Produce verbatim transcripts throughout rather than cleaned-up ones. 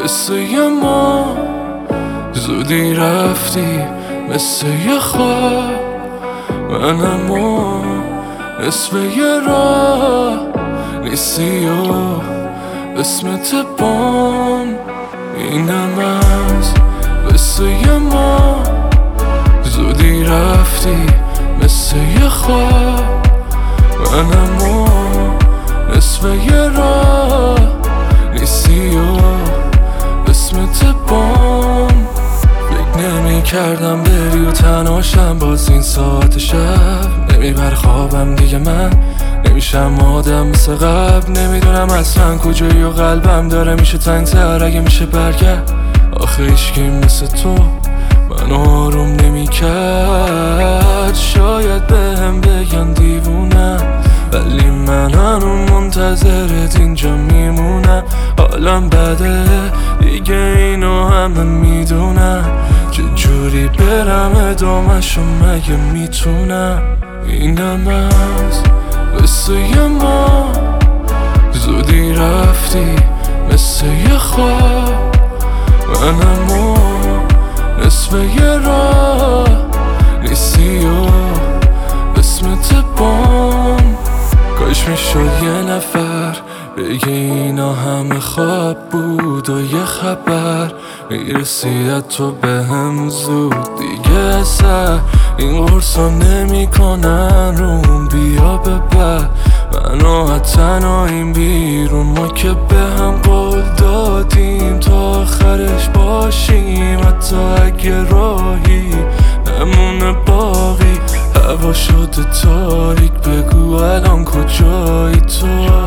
مثل یه ما زودی رفتی، مثل یه خواب منم و نصف یه راه نیستی و اسمت بام اینم از مثل یه ما زودی رفتی، مثل یه خواب منم و نصف یه راه نیستی و اسمت بام. فکر نمی کردم بری و تنهاشم باز این ساعت شب، نمیبر خوابم دیگه، من نمیشم آدم مثل قبل. نمیدونم اصلا کجایی و قلبم داره میشه تنگ‌تر اگه میشه برگرد. آخه هیچکی مثل تو من آروم نمیکرد. شاید بهم بگن دیوونم ولی من هنوز منتظرت اینجا میمونم. حالم بده دیگه اینو همه میدونم، چجوری برم ادامه‌شو مگه میتونم. اینم از قصه ما زودی رفتی، مثل یه خواب منم و نصف یه راه نیستی و اسمت بام. کاش میشد یه نفر بگه اینا همه خواب بود و یه خبر میرسید تو به هم زود دیگه. اصلا این قرصا نمی کنن روم، بیا ببر منو تنهاییم بیرون. ما که به هم قول دادیم تا آخرش باشیم، حتی اگه راهی نمونه باقی. هوا شده تاریک، بگو الان کجایی تو،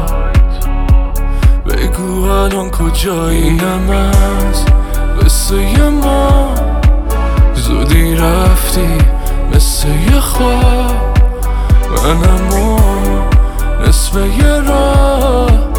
بگو الان کجایی. اینم از قصه ما زودی رفتی، مثل یه خواب منم و نصف یه راه